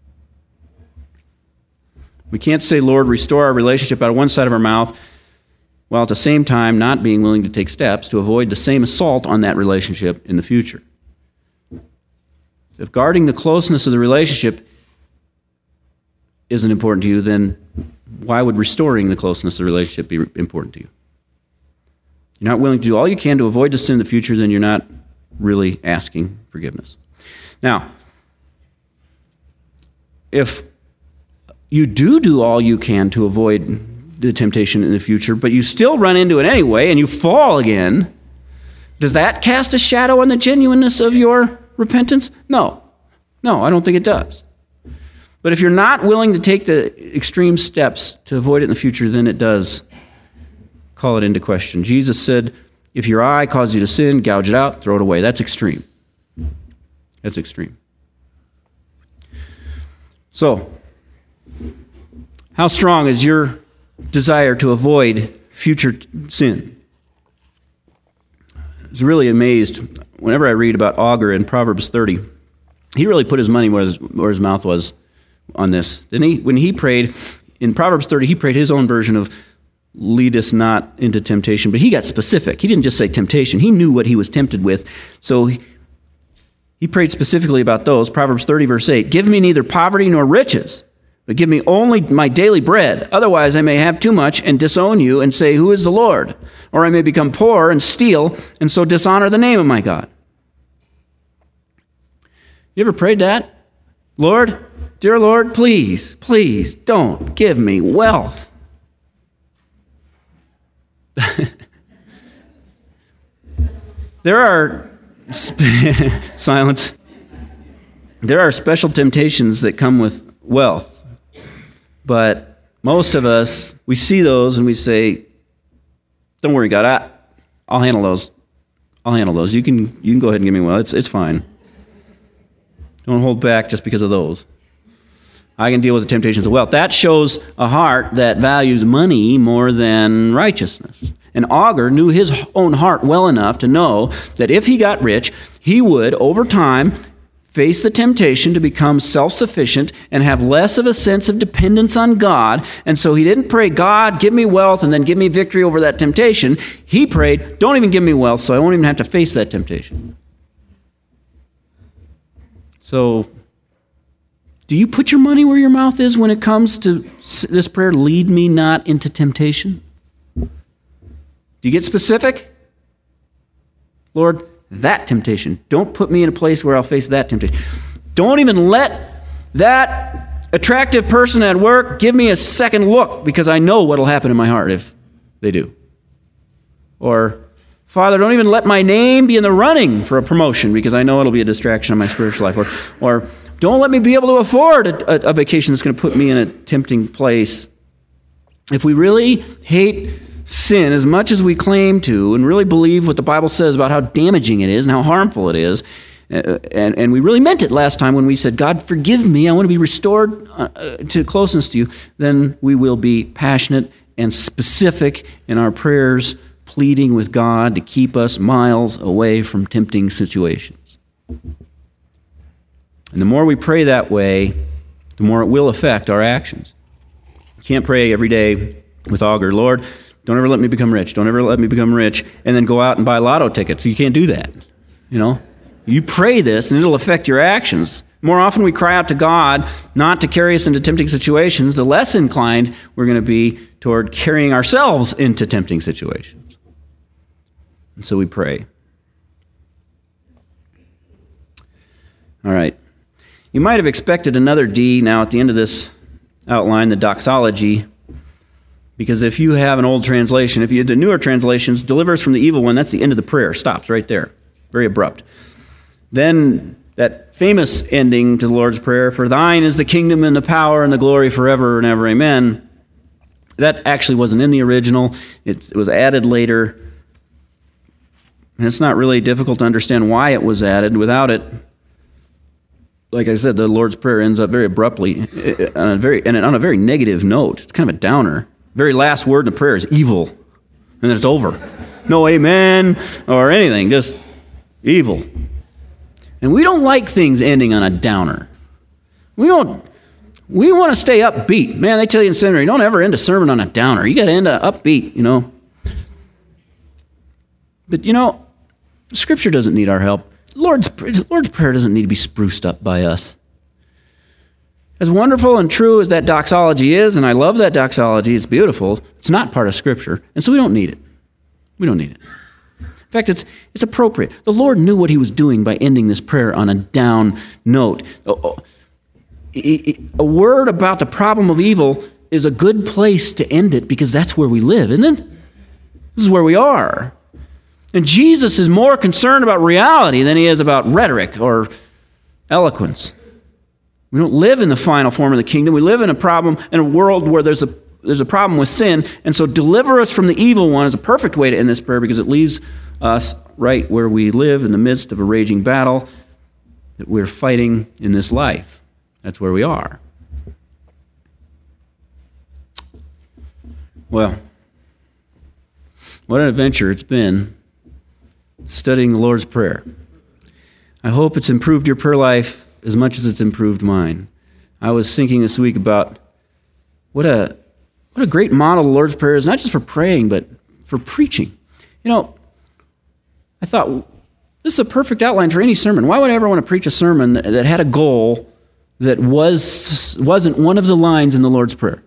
We can't say, Lord, restore our relationship out of one side of our mouth, while at the same time not being willing to take steps to avoid the same assault on that relationship in the future. If guarding the closeness of the relationship isn't important to you, then why would restoring the closeness of the relationship be important to you? You're not willing to do all you can to avoid the sin in the future, then you're not really asking forgiveness. Now, if you do do all you can to avoid the temptation in the future, but you still run into it anyway and you fall again, does that cast a shadow on the genuineness of your repentance? No. No, I don't think it does. But if you're not willing to take the extreme steps to avoid it in the future, then it does call it into question. Jesus said, if your eye causes you to sin, gouge it out, throw it away. That's extreme. That's extreme. So, how strong is your desire to avoid future sin? I was really amazed whenever I read about Agur in Proverbs thirty. He really put his money where his, where his mouth was on this. Didn't he? When he prayed, in Proverbs thirty, he prayed his own version of lead us not into temptation, but he got specific. He didn't just say temptation. He knew what he was tempted with. So he, he prayed specifically about those. Proverbs thirty, verse eight, give me neither poverty nor riches, but give me only my daily bread. Otherwise I may have too much and disown you and say, who is the Lord? Or I may become poor and steal and so dishonor the name of my God. You ever prayed that? Lord, dear Lord, please, please don't give me wealth. There are silence. There are special temptations that come with wealth, but most of us, we see those and we say, don't worry, God, I, I'll handle those. I'll handle those. You can you can go ahead and give me wealth. It's it's fine. Don't hold back just because of those. I can deal with the temptations of wealth. That shows a heart that values money more than righteousness. And Agur knew his own heart well enough to know that if he got rich, he would, over time, face the temptation to become self-sufficient and have less of a sense of dependence on God. And so he didn't pray, God, give me wealth and then give me victory over that temptation. He prayed, don't even give me wealth so I won't even have to face that temptation. So, do you put your money where your mouth is when it comes to this prayer, lead me not into temptation? Do you get specific? Lord, that temptation. Don't put me in a place where I'll face that temptation. Don't even let that attractive person at work give me a second look because I know what will happen in my heart if they do. Or, Father, don't even let my name be in the running for a promotion because I know it'll be a distraction on my spiritual life. Or, or don't let me be able to afford a, a, a vacation that's going to put me in a tempting place. If we really hate sin as much as we claim to and really believe what the Bible says about how damaging it is and how harmful it is, uh, and, and we really meant it last time when we said, God, forgive me, I want to be restored uh, to closeness to you, then we will be passionate and specific in our prayers, pleading with God to keep us miles away from tempting situations. And the more we pray that way, the more it will affect our actions. You can't pray every day with Agur, Lord, don't ever let me become rich. Don't ever let me become rich, and then go out and buy lotto tickets. You can't do that. You know, you pray this, and it'll affect your actions. More often we cry out to God not to carry us into tempting situations, the less inclined we're going to be toward carrying ourselves into tempting situations. And so we pray. All right. You might have expected another D now at the end of this outline, the doxology, because if you have an old translation, if you had the newer translations, deliver us from the evil one, that's the end of the prayer. Stops right there. Very abrupt. Then that famous ending to the Lord's Prayer, "For thine is the kingdom and the power and the glory forever and ever, amen." That actually wasn't in the original. It, it was added later. And it's not really difficult to understand why it was added. Without it, like I said, the Lord's Prayer ends up very abruptly, on a very, and on a very negative note. It's kind of a downer. Very last word in the prayer is evil. And then it's over. No amen or anything, just evil. And we don't like things ending on a downer. We don't, we want to stay upbeat. Man, they tell you in seminary, don't ever end a sermon on a downer. You got to end a upbeat, you know. But, you know, Scripture doesn't need our help. Lord's, Lord's Prayer doesn't need to be spruced up by us. As wonderful and true as that doxology is, and I love that doxology, it's beautiful, it's not part of Scripture, and so we don't need it. We don't need it. In fact, it's, it's appropriate. The Lord knew what he was doing by ending this prayer on a down note. A word about the problem of evil is a good place to end it because that's where we live, isn't it? This is where we are. And Jesus is more concerned about reality than he is about rhetoric or eloquence. We don't live in the final form of the kingdom. We live in a problem, in a world where there's a, there's a problem with sin. And so deliver us from the evil one is a perfect way to end this prayer because it leaves us right where we live in the midst of a raging battle that we're fighting in this life. That's where we are. Well, what an adventure it's been studying the Lord's Prayer. I hope it's improved your prayer life as much as it's improved mine. I was thinking this week about what a what a great model the Lord's Prayer is, not just for praying, but for preaching. You know, I thought, this is a perfect outline for any sermon. Why would I ever want to preach a sermon that, that had a goal that was, wasn't one of the lines in the Lord's Prayer?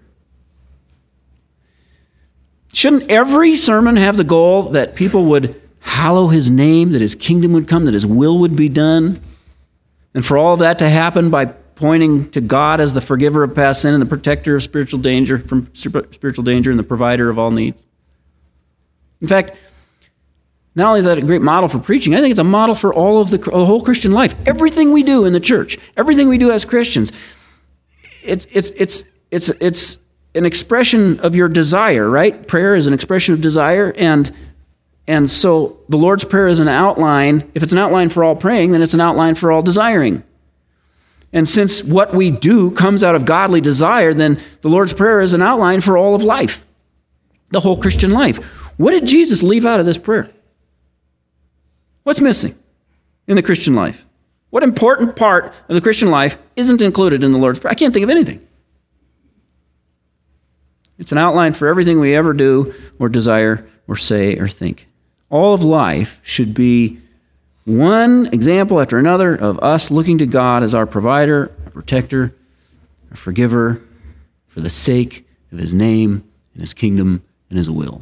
Shouldn't every sermon have the goal that people would hallow his name, that his kingdom would come, that his will would be done? And for all of that to happen by pointing to God as the forgiver of past sin and the protector of spiritual danger, from spiritual danger and the provider of all needs. In fact, not only is that a great model for preaching, I think it's a model for all of the, the whole Christian life. Everything we do in the church, everything we do as Christians, it's it's it's it's it's an expression of your desire, right? Prayer is an expression of desire, and and so the Lord's Prayer is an outline. If it's an outline for all praying, then it's an outline for all desiring. And since what we do comes out of godly desire, then the Lord's Prayer is an outline for all of life, the whole Christian life. What did Jesus leave out of this prayer? What's missing in the Christian life? What important part of the Christian life isn't included in the Lord's Prayer? I can't think of anything. It's an outline for everything we ever do or desire or say or think. All of life should be one example after another of us looking to God as our provider, our protector, our forgiver, for the sake of his name and his kingdom and his will.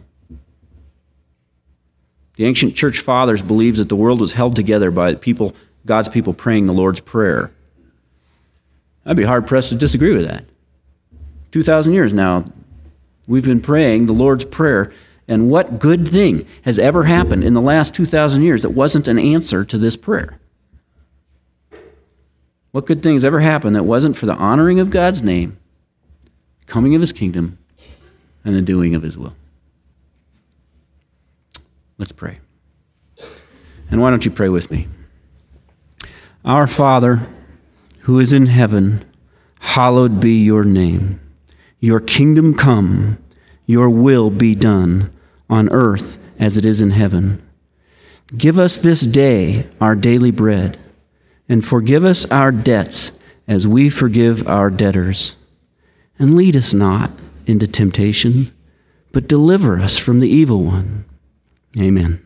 The ancient church fathers believed that the world was held together by people, God's people praying the Lord's Prayer. I'd be hard-pressed to disagree with that. two thousand years now, we've been praying the Lord's Prayer, and what good thing has ever happened in the last two thousand years that wasn't an answer to this prayer? What good thing has ever happened that wasn't for the honoring of God's name, coming of his kingdom, and the doing of his will? Let's pray. And why don't you pray with me? Our Father, who is in heaven, hallowed be your name. Your kingdom come, your will be done, on earth as it is in heaven. Give us this day our daily bread, and forgive us our debts as we forgive our debtors. And lead us not into temptation, but deliver us from the evil one. Amen.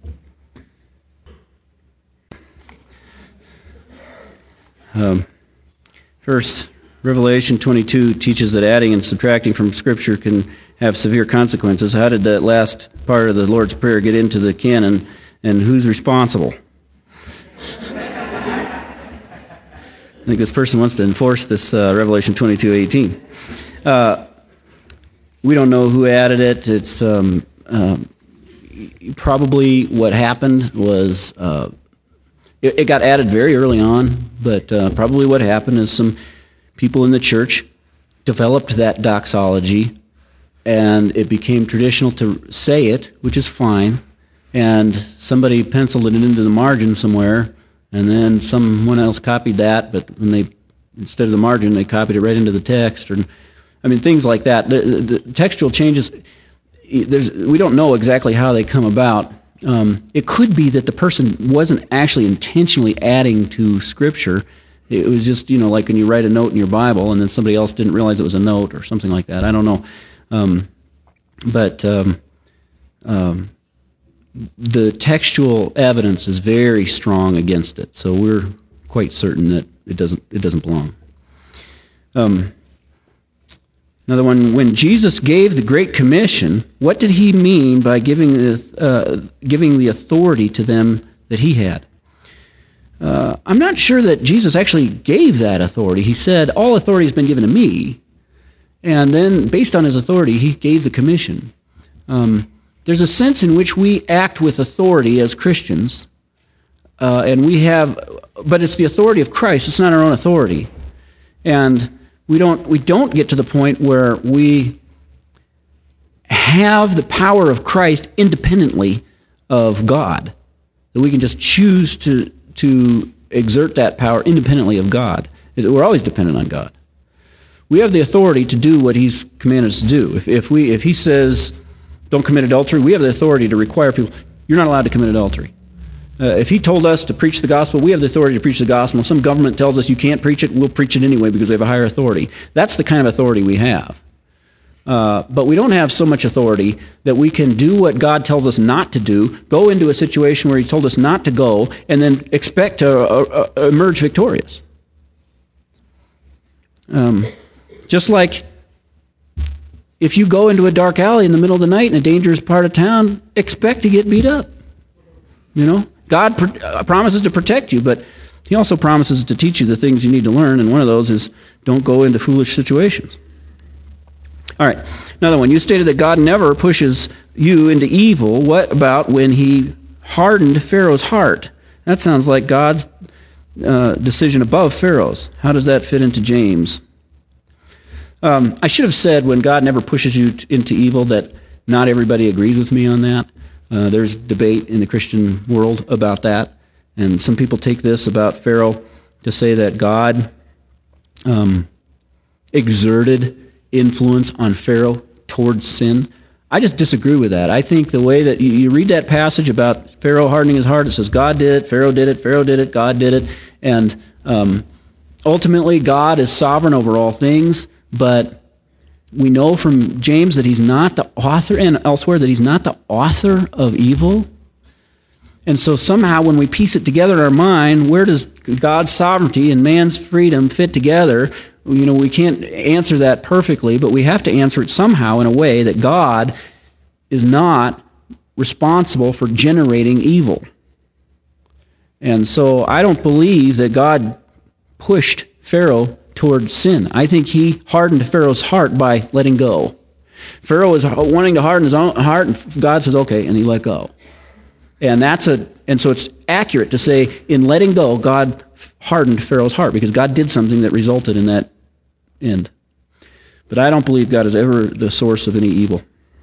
Um, first, Revelation twenty-two teaches that adding and subtracting from Scripture can have severe consequences. How did that last part of the Lord's Prayer get into the canon, and who's responsible? I think this person wants to enforce this uh, Revelation twenty-two eighteen. Uh, we don't know who added it. It's um, uh, probably what happened was uh, It, it got added very early on, but uh, probably what happened is some people in the church developed that doxology, and it became traditional to say it, which is fine, and somebody penciled it into the margin somewhere, and then someone else copied that, but when they, instead of the margin, they copied it right into the text, or, I mean, things like that. The, the, the textual changes, there's, we don't know exactly how they come about. Um, it could be that the person wasn't actually intentionally adding to Scripture. It was just, you know, like when you write a note in your Bible and then somebody else didn't realize it was a note or something like that. I don't know. Um, but um, um, the textual evidence is very strong against it, so we're quite certain that it doesn't it doesn't belong. Um, another one, when Jesus gave the Great Commission, what did he mean by giving the, uh, giving the authority to them that he had? Uh, I'm not sure that Jesus actually gave that authority. He said, all authority has been given to me, and then based on his authority, he gave the commission. Um, there's a sense in which we act with authority as Christians, uh, and we have, but it's the authority of Christ. It's not our own authority, and we don't we don't get to the point where we have the power of Christ independently of God, that we can just choose to to exert that power independently of God. We're always dependent on God. We have the authority to do what he's commanded us to do. If, if, we, if he says, don't commit adultery, we have the authority to require people, you're not allowed to commit adultery. Uh, if he told us to preach the gospel, we have the authority to preach the gospel. If some government tells us you can't preach it, we'll preach it anyway because we have a higher authority. That's the kind of authority we have. Uh, but we don't have so much authority that we can do what God tells us not to do, go into a situation where he told us not to go, and then expect to uh, uh, emerge victorious. Um, just like if you go into a dark alley in the middle of the night in a dangerous part of town, expect to get beat up. You know, God pr- uh, promises to protect you, but he also promises to teach you the things you need to learn, and one of those is don't go into foolish situations. All right, another one. You stated that God never pushes you into evil. What about when he hardened Pharaoh's heart? That sounds like God's uh, decision above Pharaoh's. How does that fit into James? Um, I should have said when God never pushes you t- into evil that not everybody agrees with me on that. Uh, there's debate in the Christian world about that, and some people take this about Pharaoh to say that God um, exerted influence on Pharaoh towards sin. I just disagree with that. I think the way that you, you read that passage about Pharaoh hardening his heart, it says God did it, Pharaoh did it, Pharaoh did it, God did it, and um, ultimately God is sovereign over all things, but we know from James that he's not the author, and elsewhere that he's not the author of evil. And so somehow when we piece it together in our mind, where does God's sovereignty and man's freedom fit together? You know, we can't answer that perfectly, but we have to answer it somehow in a way that God is not responsible for generating evil. And so I don't believe that God pushed Pharaoh towards sin. I think he hardened Pharaoh's heart by letting go. Pharaoh is wanting to harden his own heart, and God says, okay, and he let go. And that's a, and so it's accurate to say in letting go, God hardened Pharaoh's heart because God did something that resulted in that end. But I don't believe God is ever the source of any evil.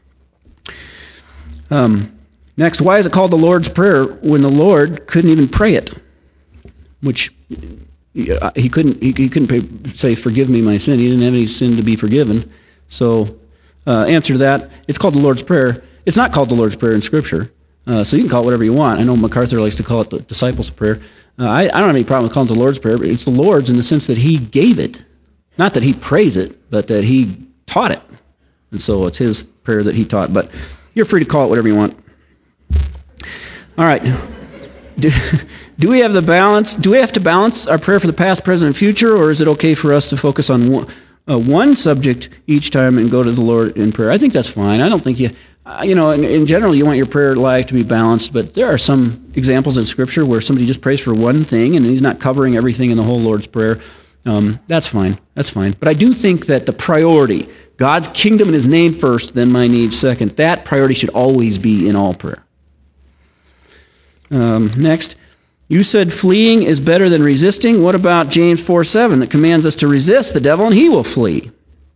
Um, next, why is it called the Lord's Prayer when the Lord couldn't even pray it? Which he couldn't. He, he couldn't pray, say, "Forgive me my sin." He didn't have any sin to be forgiven. So, uh, answer to that: it's called the Lord's Prayer. It's not called the Lord's Prayer in Scripture. Uh, so you can call it whatever you want. I know MacArthur likes to call it the disciples' prayer. Uh, I, I don't have any problem with calling it the Lord's Prayer, but it's the Lord's in the sense that he gave it. Not that he prays it, but that he taught it. And so it's his prayer that he taught. But you're free to call it whatever you want. All right. Do, do we have the balance? Do we have to balance our prayer for the past, present, and future, or is it okay for us to focus on one, uh, one subject each time and go to the Lord in prayer? I think that's fine. I don't think you... Uh, you know, in, in general, you want your prayer life to be balanced, but there are some examples in Scripture where somebody just prays for one thing and he's not covering everything in the whole Lord's Prayer. Um, that's fine. That's fine. But I do think that the priority, God's kingdom and his name first, then my needs second, that priority should always be in all prayer. Um, next, You said fleeing is better than resisting. What about James four seven that commands us to resist the devil and he will flee?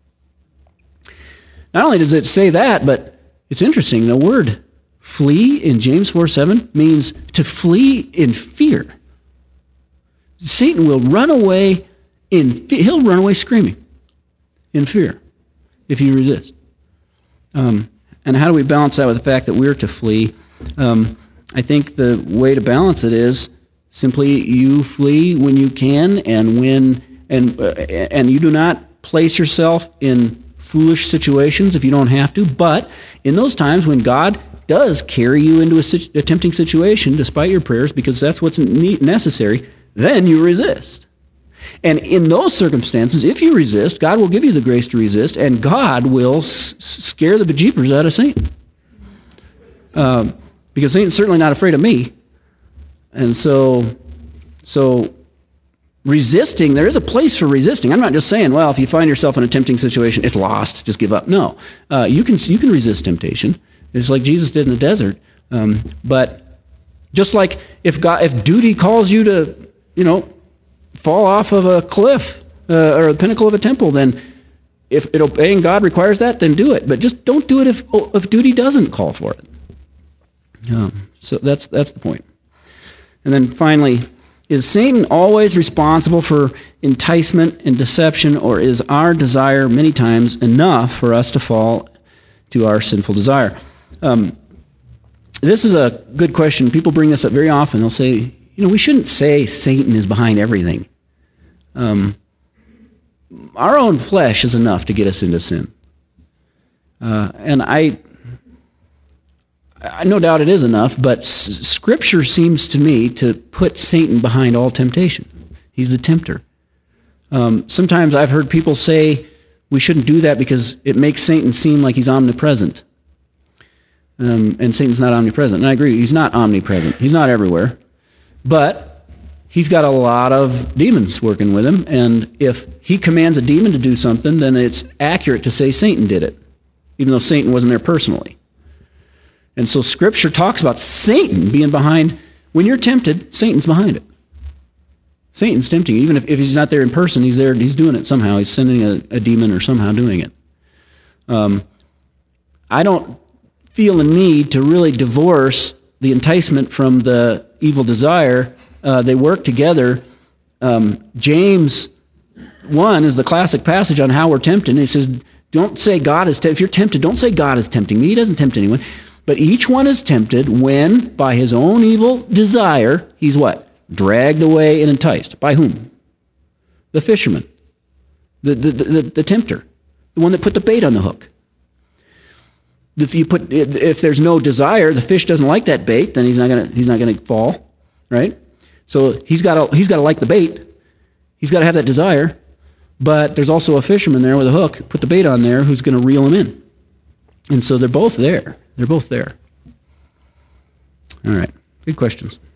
Not only does it say that, but it's interesting. The word flee in James four seven means to flee in fear. Satan will run away in fear. He'll run away screaming in fear if you resist. Um, and how do we balance that with the fact that we're to flee? Um, I think the way to balance it is simply you flee when you can, and when and uh, and you do not place yourself in foolish situations if you don't have to. But in those times when God does carry you into a, situ- a tempting situation, despite your prayers, because that's what's ne- necessary, then you resist. And in those circumstances, if you resist, God will give you the grace to resist, and God will s- scare the bejeepers out of Satan. Um, because Satan's certainly not afraid of me. And so, so resisting, there is a place for resisting. I'm not just saying, well, if you find yourself in a tempting situation, it's lost, just give up. No, uh, you can you can resist temptation. It's like Jesus did in the desert. Um, but just like if God, if duty calls you to, you know, fall off of a cliff uh, or the pinnacle of a temple, then if it, obeying God requires that, then do it. But just don't do it if if duty doesn't call for it. Um, so that's that's the point. And then finally, is Satan always responsible for enticement and deception, or is our desire many times enough for us to fall to our sinful desire? Um, this is a good question. People bring this up very often. They'll say, you know, we shouldn't say Satan is behind everything. Um, our own flesh is enough to get us into sin. Uh, and I, I, no doubt it is enough, but s- Scripture seems to me to put Satan behind all temptation. He's the tempter. Um, sometimes I've heard people say we shouldn't do that because it makes Satan seem like he's omnipresent. Um, and Satan's not omnipresent. And I agree, he's not omnipresent. He's not everywhere. But he's got a lot of demons working with him, and if he commands a demon to do something, then it's accurate to say Satan did it, even though Satan wasn't there personally. And so Scripture talks about Satan being behind. When you're tempted, Satan's behind it. Satan's tempting. Even if, if he's not there in person, he's there. He's doing it somehow. He's sending a, a demon or somehow doing it. Um, I don't feel the need to really divorce the enticement from the evil desire. Uh, they work together. Um, James one is the classic passage on how we're tempted. And he says, don't say God is tempted. If you're tempted, don't say God is tempting me. He doesn't tempt anyone. But each one is tempted when, by his own evil desire, he's what? Dragged away and enticed. By whom? The fisherman. The, the, the, the tempter. The one that put the bait on the hook. If you put, if there's no desire, the fish doesn't like that bait, then he's not gonna he's not gonna fall, right? So he's got to he's got to like the bait. He's got to have that desire. But there's also a fisherman there with a hook, put the bait on there, who's going to reel him in. And so they're both there. They're both there. All right. Good questions.